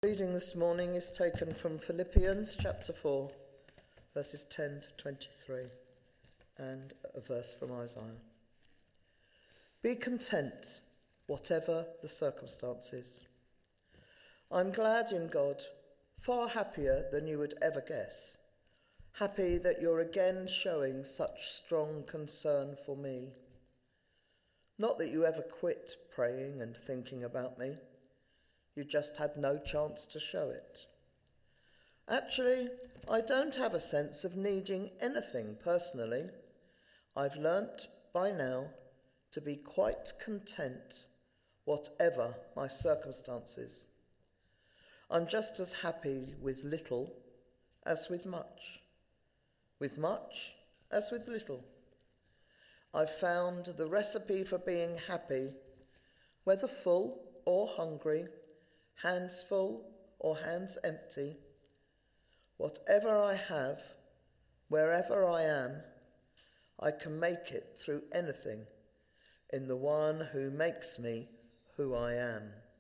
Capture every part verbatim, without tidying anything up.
Reading this morning is taken from Philippians chapter four, verses ten to twenty-three, and a verse from Isaiah. Be content, whatever the circumstances. I'm glad in God, far happier than you would ever guess. Happy that you're again showing such strong concern for me. Not that you ever quit praying and thinking about me. You just had no chance to show it. Actually, I don't have a sense of needing anything personally. I've learnt by now to be quite content, whatever my circumstances. I'm just as happy with little as with much, with much as with little. I've found the recipe for being happy, whether full or hungry, hands full or hands empty. Whatever I have, wherever I am, I can make it through anything in the one who makes me who I am.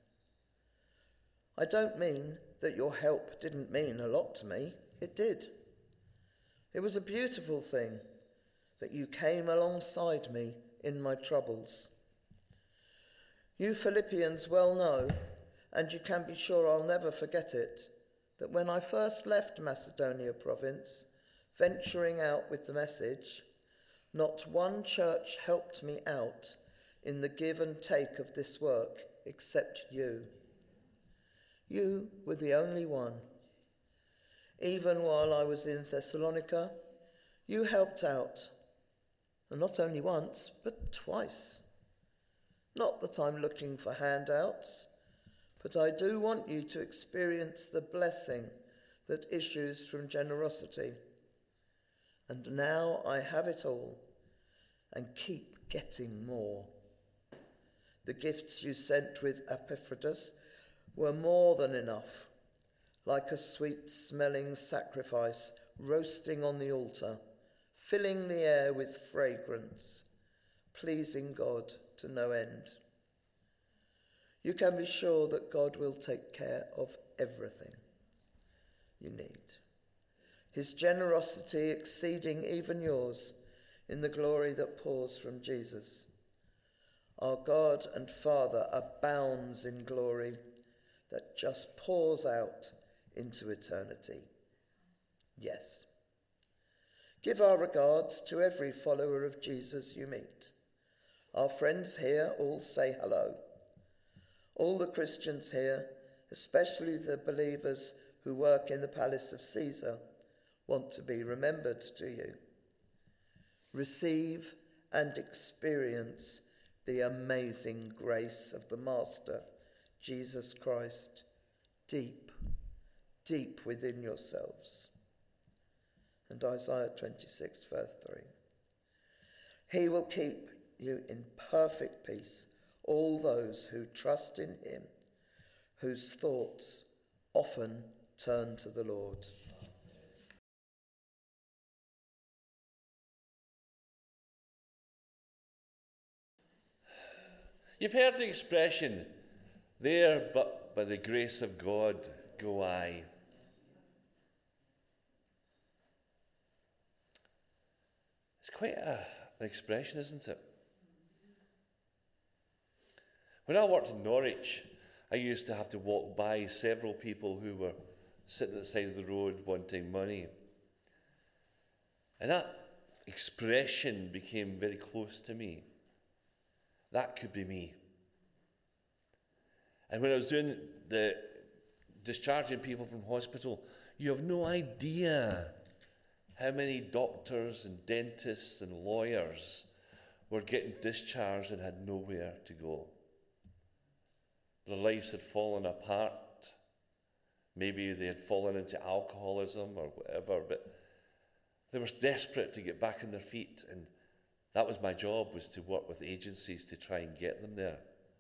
I don't mean that your help didn't mean a lot to me. It did. It was a beautiful thing that you came alongside me in my troubles. You Philippians well know, and you can be sure I'll never forget it, that when I first left Macedonia province, venturing out with the message, not one church helped me out in the give and take of this work except you. You were the only one. Even while I was in Thessalonica, you helped out, and not only once, but twice. Not that I'm looking for handouts, but I do want you to experience the blessing that issues from generosity. And now I have it all and keep getting more. The gifts you sent with Epaphroditus were more than enough, like a sweet-smelling sacrifice roasting on the altar, filling the air with fragrance, pleasing God to no end. You can be sure that God will take care of everything you need. His generosity exceeding even yours in the glory that pours from Jesus. Our God and Father abounds in glory that just pours out into eternity. Yes. Give our regards to every follower of Jesus you meet. Our friends here all say hello. All the Christians here, especially the believers who work in the palace of Caesar, want to be remembered to you. Receive and experience the amazing grace of the Master, Jesus Christ, deep, deep within yourselves. And Isaiah twenty-six, verse three. He will keep you in perfect peace, all those who trust in him, whose thoughts often turn to the Lord. You've heard the expression, there but by the grace of God go I. It's quite a, an expression, isn't it? When I worked in Norwich, I used to have to walk by several people who were sitting at the side of the road wanting money. And that expression became very close to me. That could be me. And when I was doing the discharging people from hospital, you have no idea how many doctors and dentists and lawyers were getting discharged and had nowhere to go. Their lives had fallen apart. Maybe they had fallen into alcoholism or whatever, but they were desperate to get back on their feet, and that was my job, was to work with agencies to try and get them there.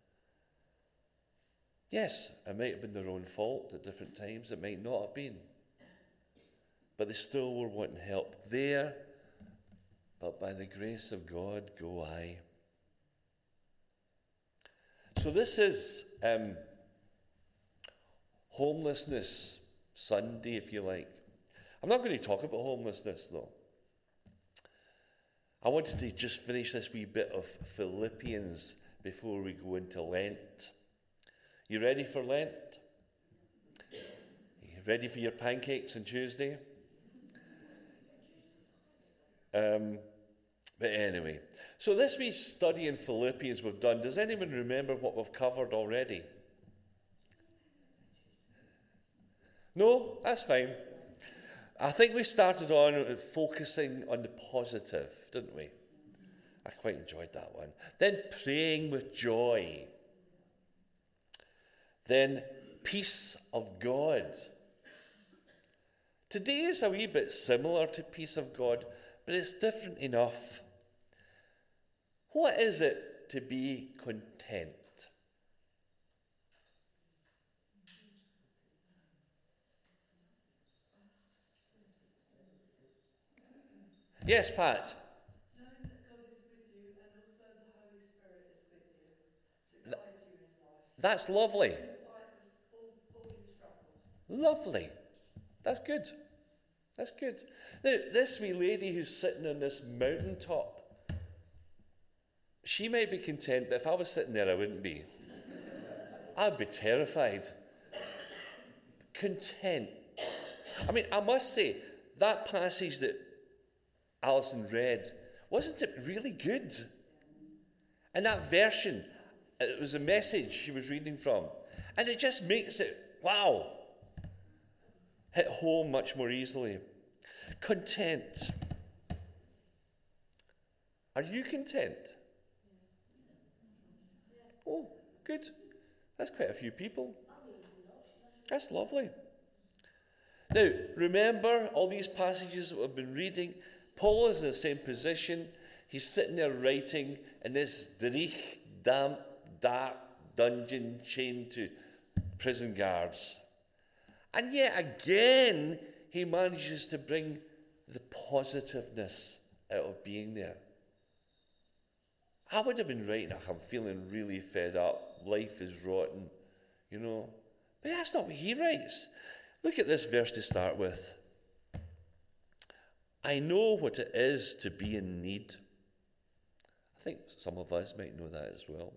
Yes, it might have been their own fault at different times, it might not have been. But they still were wanting help. There, but by the grace of God go I. So this is um, Homelessness Sunday, if you like. I'm not going to talk about homelessness, though. I wanted to just finish this wee bit of Philippians before we go into Lent. You ready for Lent? You ready for your pancakes on Tuesday? Um, but anyway, so this wee study in Philippians we've done, does anyone remember what we've covered already? No? That's fine. I think we started on focusing on the positive, didn't we? I quite enjoyed that one. Then praying with joy. Then peace of God. Today is a wee bit similar to peace of God, but it's different enough. What is it to be content? Yes, Pat. Knowing that God is with you and also the Holy Spirit is with you to guide you in life. That's lovely. In spite of all, all your struggles. Lovely. That's good. That's good. Now, this wee lady who's sitting on this mountaintop, she might be content, but if I was sitting there, I wouldn't be. I'd be terrified. Content. I mean, I must say, that passage that Alison read, wasn't it really good? And that version, it was a Message she was reading from. And it just makes it, wow, hit home much more easily. Content. Are you content? Oh, good. That's quite a few people. That's lovely. Now, remember all these passages that we've been reading? Paul is in the same position. He's sitting there writing in this dreich, damp, dark dungeon chained to prison guards. And yet again, he manages to bring the positiveness out of being there. I would have been writing, I'm feeling really fed up, life is rotten, you know. But that's not what he writes. Look at this verse to start with. I know what it is to be in need. I think some of us might know that as well.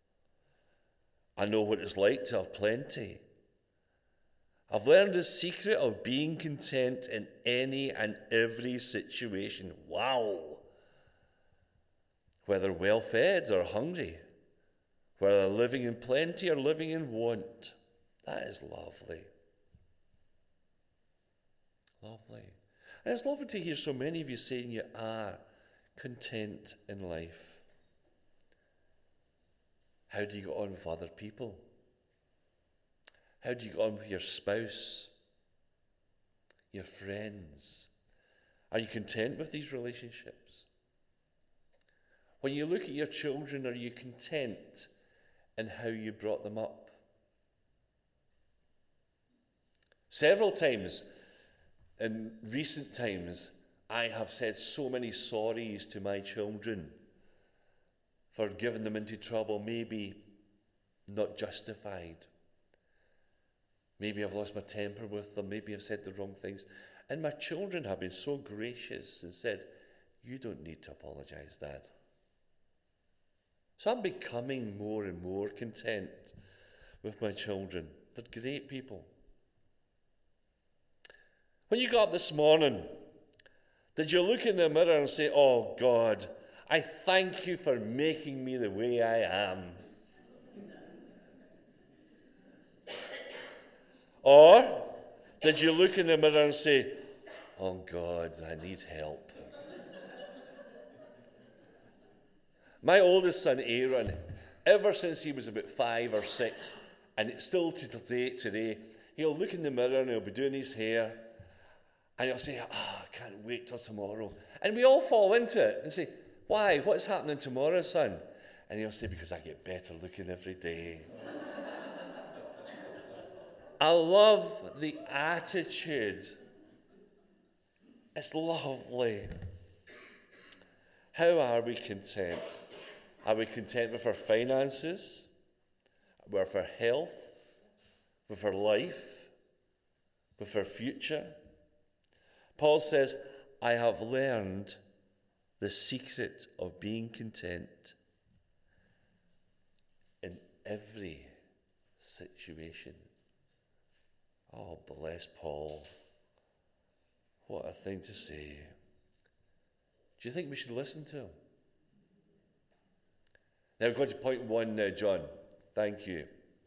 I know what it's like to have plenty. I've learned the secret of being content in any and every situation. Wow! Whether well-fed or hungry, whether living in plenty or living in want. That is lovely. Lovely. And it's lovely to hear so many of you saying you are content in life. How do you get on with other people? How do you get on with your spouse? Your friends? Are you content with these relationships? When you look at your children, are you content in how you brought them up? Several times in recent times, I have said so many sorries to my children for giving them into trouble, maybe not justified. Maybe I've lost my temper with them, maybe I've said the wrong things. And my children have been so gracious and said, you don't need to apologize, Dad. So I'm becoming more and more content with my children. They're great people. When you got up this morning, did you look in the mirror and say, oh God, I thank you for making me the way I am? Or did you look in the mirror and say, oh God, I need help? My oldest son, Aaron, ever since he was about five or six, and it's still to today, today, he'll look in the mirror and he'll be doing his hair, and he'll say, oh, I can't wait till tomorrow. And we all fall into it and say, why? What's happening tomorrow, son? And he'll say, because I get better looking every day. I love the attitude. It's lovely. How are we content? Are we content with our finances, with our health, with her life, with her future. Paul says, I have learned the secret of being content in every situation. Oh, bless Paul. What a thing to say. Do you think we should listen to him? Now we're going to point one now, John. Thank you.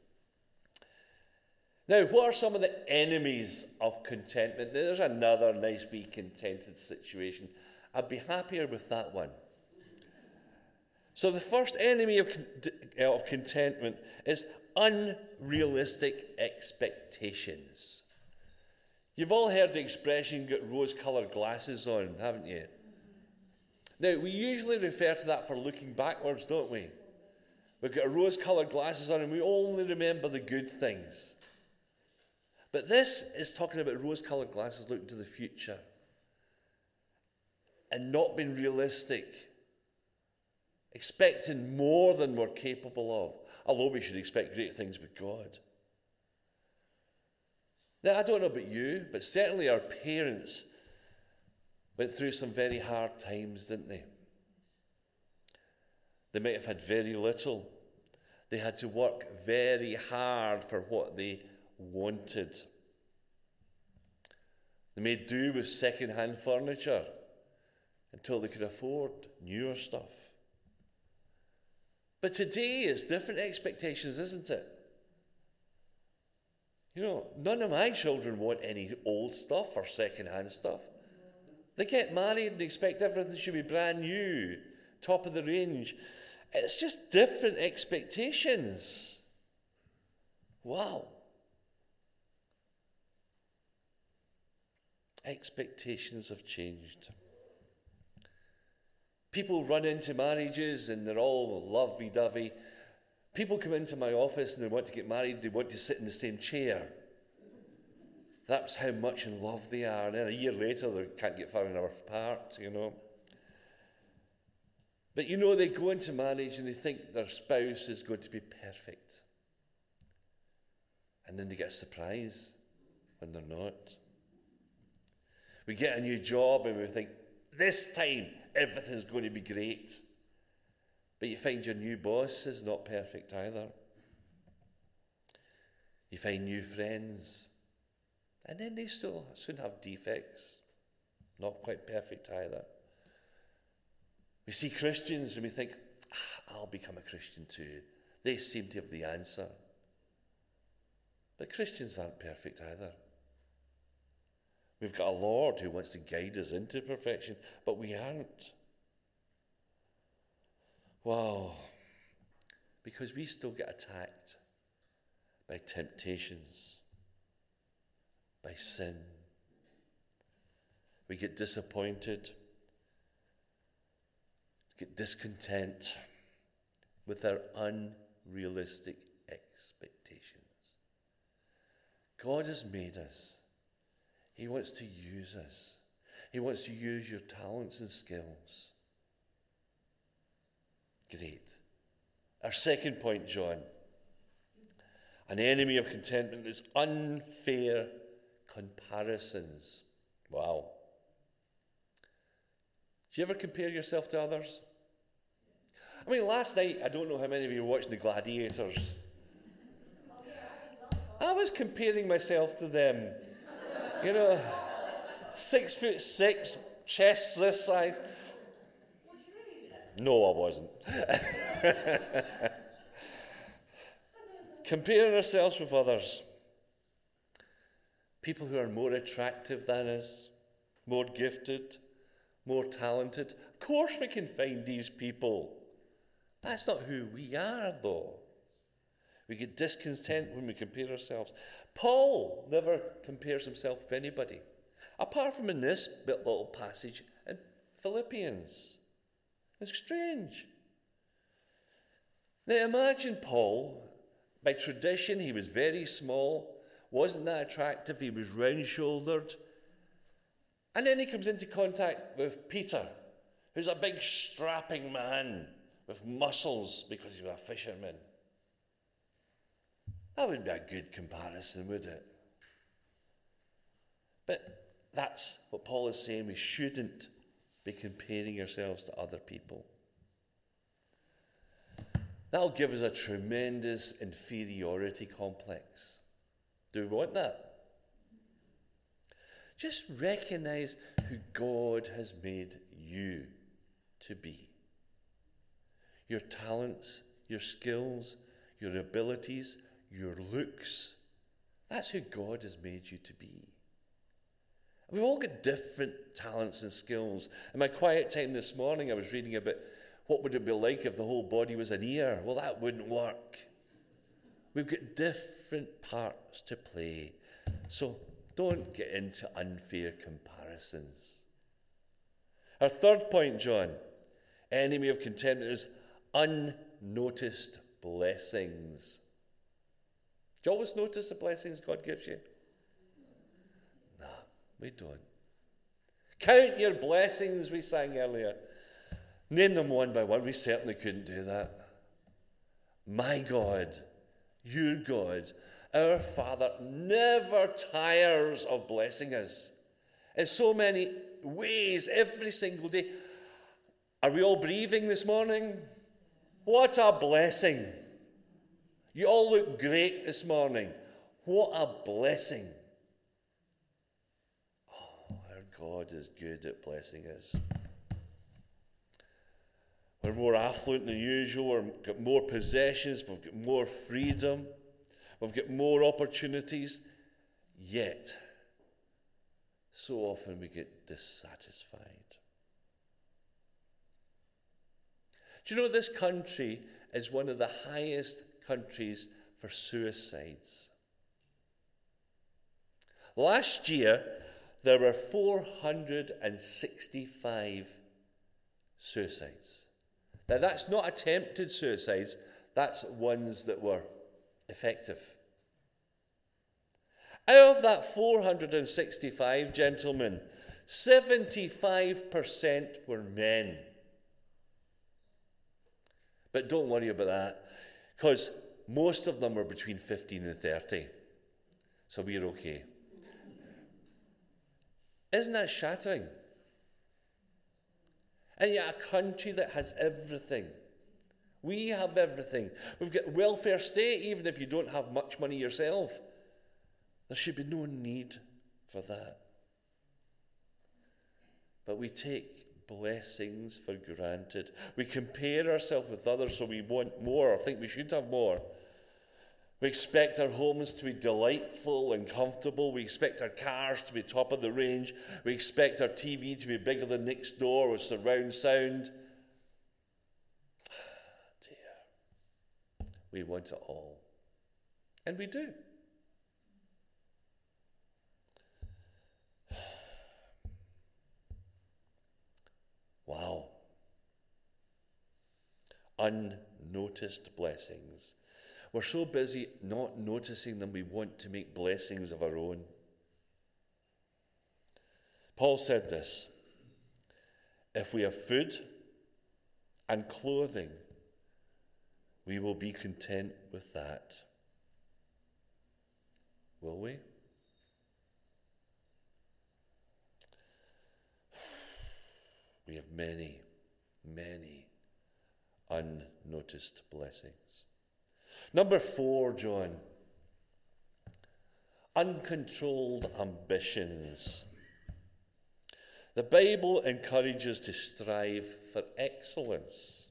Now, what are some of the enemies of contentment? Now, there's another nice, wee, contented situation. I'd be happier with that one. So the first enemy of, con- of contentment is unrealistic expectations. You've all heard the expression, "got rose-coloured glasses on," haven't you? Now, we usually refer to that for looking backwards, don't we? We've got rose-coloured glasses on and we only remember the good things. But this is talking about rose-coloured glasses looking to the future and not being realistic, expecting more than we're capable of, although we should expect great things with God. Now, I don't know about you, but certainly our parents went through some very hard times, didn't they? They might have had very little. They had to work very hard for what they wanted. They made do with second-hand furniture until they could afford newer stuff. But today it's different expectations, isn't it? You know, none of my children want any old stuff or second-hand stuff. They get married and expect everything should be brand new, top of the range. It's just different expectations. Wow. Expectations have changed. People run into marriages and they're all lovey-dovey. People come into my office and they want to get married, they want to sit in the same chair. That's how much in love they are. And then a year later, they can't get far enough apart, you know. But you know, they go into marriage and they think their spouse is going to be perfect. And then they get a surprise when they're not. We get a new job and we think, this time everything's going to be great. But you find your new boss is not perfect either. You find new friends. And then they still soon have defects. Not quite perfect either. We see Christians and we think, ah, I'll become a Christian too. They seem to have the answer. But Christians aren't perfect either. We've got a Lord who wants to guide us into perfection, but we aren't. Wow. Because we still get attacked by temptations, by sin. We get disappointed, get discontent with our unrealistic expectations. God has made us. He wants to use us. He wants to use your talents and skills. Great. Our second point, John. An enemy of contentment is unfair comparisons. Wow. Do you ever compare yourself to others? I mean, last night, I don't know how many of you were watching the Gladiators. I was comparing myself to them. You know, six foot six, chests this size. No, I wasn't. Comparing ourselves with others. People who are more attractive than us, more gifted, more talented. Of course we can find these people. That's not who we are, though. We get discontent when we compare ourselves. Paul never compares himself with anybody, apart from in this little passage in Philippians. It's strange. Now imagine Paul, by tradition he was very small, wasn't that attractive, he was round-shouldered. And then he comes into contact with Peter, who's a big strapping man with muscles because he was a fisherman. That wouldn't be a good comparison, would it? But that's what Paul is saying. We shouldn't be comparing ourselves to other people. That'll give us a tremendous inferiority complex. Do we want that? Just recognize who God has made you to be. Your talents, your skills, your abilities, your looks. That's who God has made you to be. We've all got different talents and skills. In my quiet time this morning, I was reading about what would it be like if the whole body was an ear. Well, that wouldn't work. We've got different parts to play. So don't get into unfair comparisons. Our third point, John, enemy of contentment, is unnoticed blessings. Do you always notice the blessings God gives you? No, we don't. Count your blessings, we sang earlier. Name them one by one. We certainly couldn't do that. My God, your God, our Father never tires of blessing us in so many ways every single day. Are we all breathing this morning? What a blessing. You all look great this morning. What a blessing. Oh, our God is good at blessing us. We're more affluent than usual. We've got more possessions. We've got more freedom. We've got more opportunities. Yet, so often we get dissatisfied. Do you know this country is one of the highest countries for suicides? Last year, there were four hundred sixty-five suicides. Now, that's not attempted suicides, that's ones that were effective. Out of that four hundred sixty-five, gentlemen, seventy-five percent were men. But don't worry about that, because most of them were between fifteen and thirty. So we're okay. Isn't that shattering? And yet a country that has everything. We have everything. We've got welfare state, even if you don't have much money yourself. There should be no need for that. But we take blessings for granted. We compare ourselves with others so we want more or think we should have more. We expect our homes to be delightful and comfortable. We expect our cars to be top of the range. We expect our T V to be bigger than next door with surround sound. Dear. We want it all. And we do. Wow. Unnoticed blessings. We're so busy not noticing them, we want to make blessings of our own. Paul said this: if we have food and clothing, we will be content with that. Will we? We have many, many unnoticed blessings. Number four, John, uncontrolled ambitions. The Bible encourages to strive for excellence.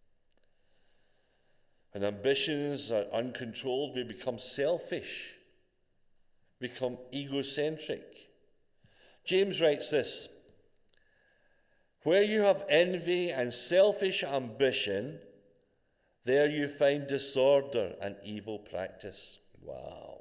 When ambitions are uncontrolled, we become selfish, become egocentric. James writes this: where you have envy and selfish ambition, there you find disorder and evil practice. Wow.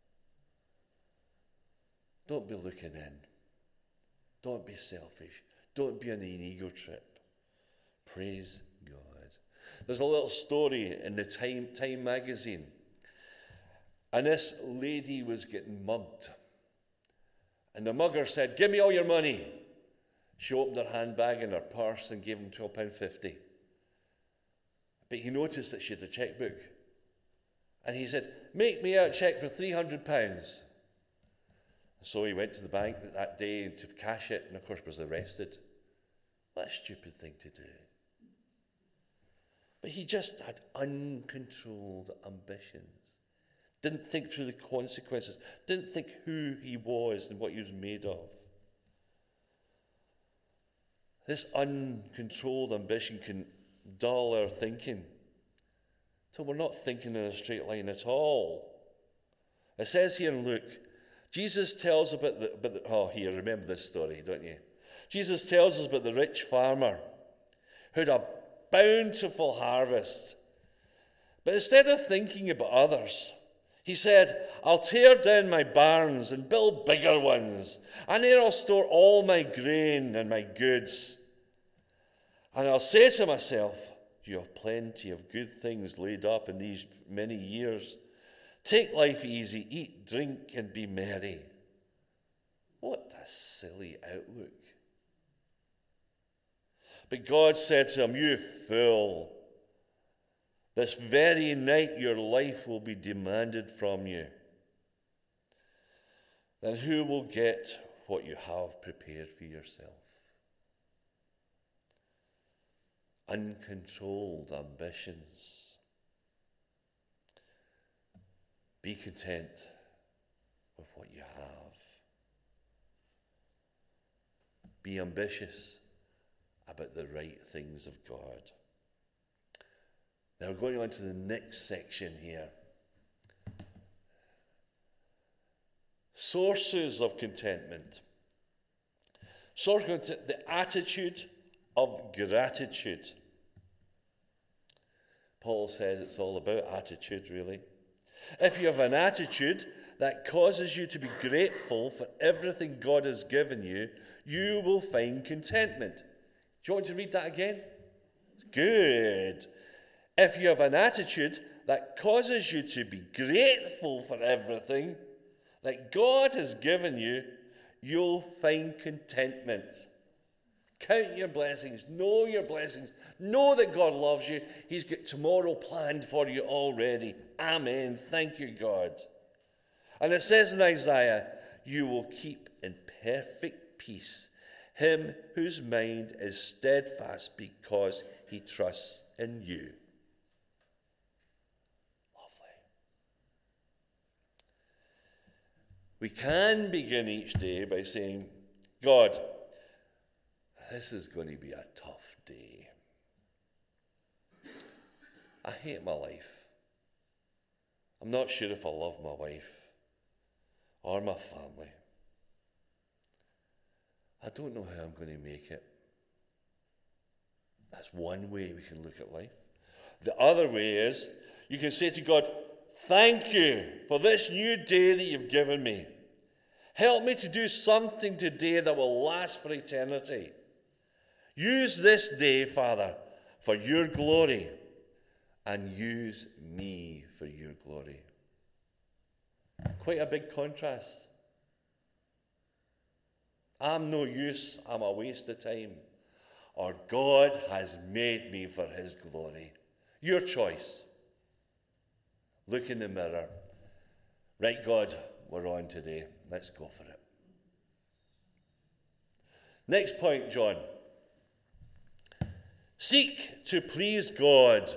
Don't be looking in. Don't be selfish. Don't be on an ego trip. Praise God. There's a little story in the Time, Time magazine. And this lady was getting mugged. And the mugger said, "Give me all your money." She opened her handbag and her purse and gave him twelve pounds fifty. But he noticed that she had a checkbook. And he said, make me out a cheque for three hundred pounds. So he went to the bank that day to cash it, and of course was arrested. What a stupid thing to do. But he just had uncontrolled ambitions. Didn't think through the consequences. Didn't think who he was and what he was made of. This uncontrolled ambition can dull our thinking till we're not thinking in a straight line at all. It says here in Luke, Jesus tells about the, about the oh here, remember this story, don't you? Jesus tells us about the rich farmer who had a bountiful harvest. But instead of thinking about others, he said, I'll tear down my barns and build bigger ones, and there I'll store all my grain and my goods. And I'll say to myself, you have plenty of good things laid up in these many years. Take life easy, eat, drink, and be merry. What a silly outlook. But God said to him, you fool, this very night your life will be demanded from you. Then who will get what you have prepared for yourself? Uncontrolled ambitions. Be content with what you have. Be ambitious about the right things of God. Now we're going on to the next section here. Sources of contentment. Source of content, the attitude of gratitude. Paul says it's all about attitude, really. If you have an attitude that causes you to be grateful for everything God has given you, you will find contentment. Do you want to read that again? Good. If you have an attitude that causes you to be grateful for everything that God has given you, you'll find contentment. Count your blessings. Know your blessings. Know that God loves you. He's got tomorrow planned for you already. Amen. Thank you, God. And it says in Isaiah, you will keep in perfect peace him whose mind is steadfast because he trusts in you. Lovely. We can begin each day by saying, God, this is going to be a tough day. I hate my life. I'm not sure if I love my wife or my family. I don't know how I'm going to make it. That's one way we can look at life. The other way is you can say to God, thank you for this new day that you've given me. Help me to do something today that will last for eternity. Use this day, Father, for your glory, and use me for your glory. Quite a big contrast. I'm no use, I'm a waste of time. Or God has made me for his glory. Your choice. Look in the mirror. Right, God, we're on today. Let's go for it. Next point, John. Seek to please God,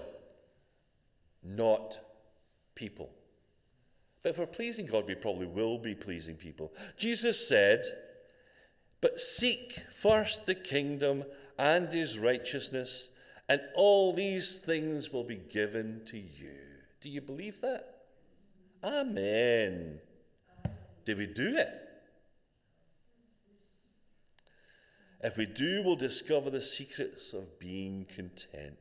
not people. But if we're pleasing God, we probably will be pleasing people. Jesus said, but seek first the kingdom and his righteousness, and all these things will be given to you. Do you believe that? Amen. Do we do it? If we do, we'll discover the secrets of being content.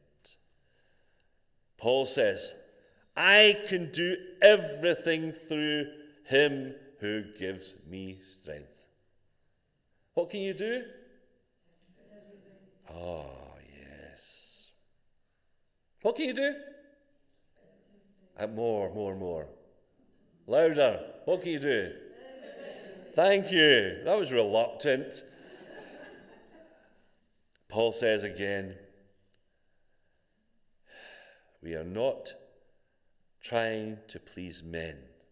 Paul says, I can do everything through him who gives me strength. What can you do? Oh, yes. What can you do? And more, more, more. Louder. What can you do? Thank you. That was reluctant. Paul says again, we are not trying to please men.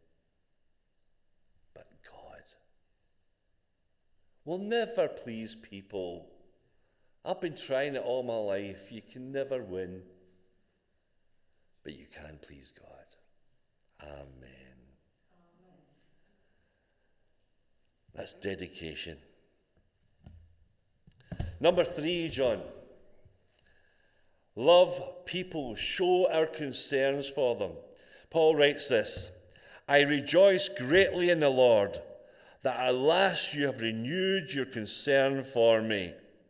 But God will never please people. I've been trying it all my life. You can never win. But you can please God. Amen. Amen. That's dedication. Number three, John. Love people, show our concerns for them. Paul writes this, I rejoice greatly in the Lord that at last you have renewed your concern for me.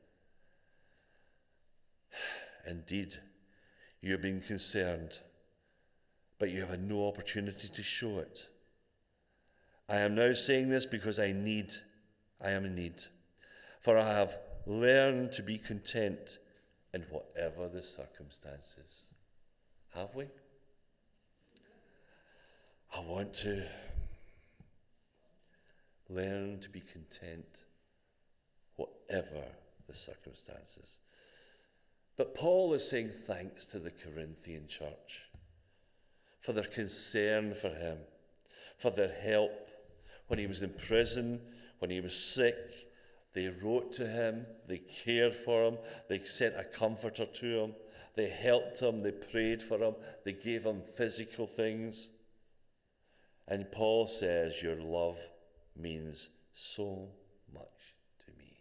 Indeed, you have been concerned, but you have had no opportunity to show it. I am now saying this because I need, I am in need, for I have learned to be content in whatever the circumstances. Have we? I want to learn to be content whatever the circumstances. But Paul is saying thanks to the Corinthian church for their concern for him, for their help. When he was in prison, when he was sick, they wrote to him, they cared for him, they sent a comforter to him, they helped him, they prayed for him, they gave him physical things. And Paul says, your love means so much to me.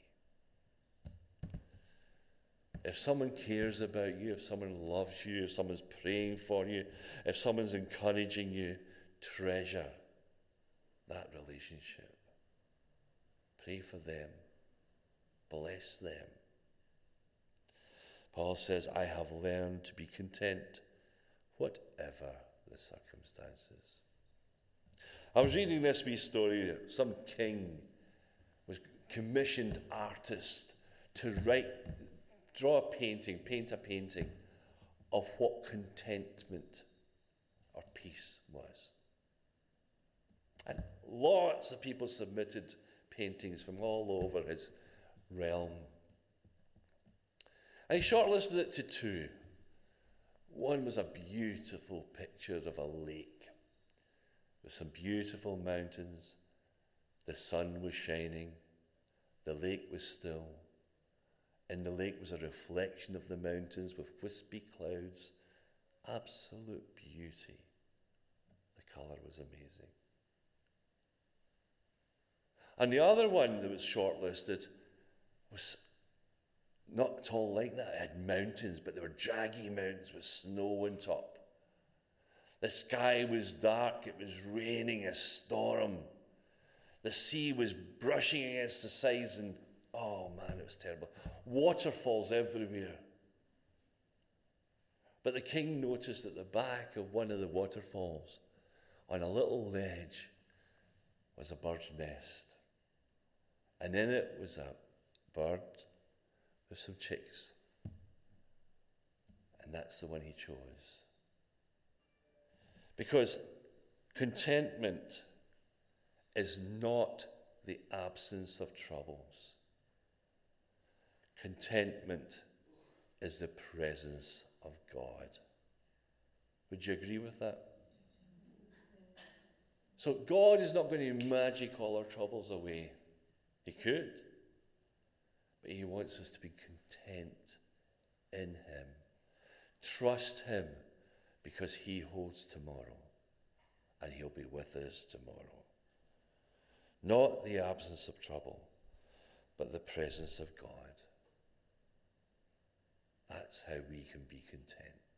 If someone cares about you, if someone loves you, if someone's praying for you, if someone's encouraging you, treasure that relationship. Pray for them. Bless them. Paul says, I have learned to be content, whatever the circumstances. I was reading this wee story. Some king was commissioned artist to write, draw a painting, paint a painting of what contentment or peace was. And lots of people submitted paintings from all over his realm. And he shortlisted it to two. One was a beautiful picture of a lake with some beautiful mountains. The sun was shining. The lake was still. In the lake was a reflection of the mountains with wispy clouds. Absolute beauty. The colour was amazing. And the other one that was shortlisted was not at all like that. It had mountains, but they were jaggy mountains with snow on top. The sky was dark. It was raining a storm. The sea was brushing against the sides, and oh man, it was terrible. Waterfalls everywhere. But the king noticed at the back of one of the waterfalls, on a little ledge, was a bird's nest. And in it was a bird with some chicks. And that's the one he chose. Because contentment is not the absence of troubles. Contentment is the presence of God. Would you agree with that? So God is not going to magic all our troubles away. He could. But he wants us to be content in him. Trust him because he holds tomorrow. And he'll be with us tomorrow. Not the absence of trouble, but the presence of God. That's how we can be content.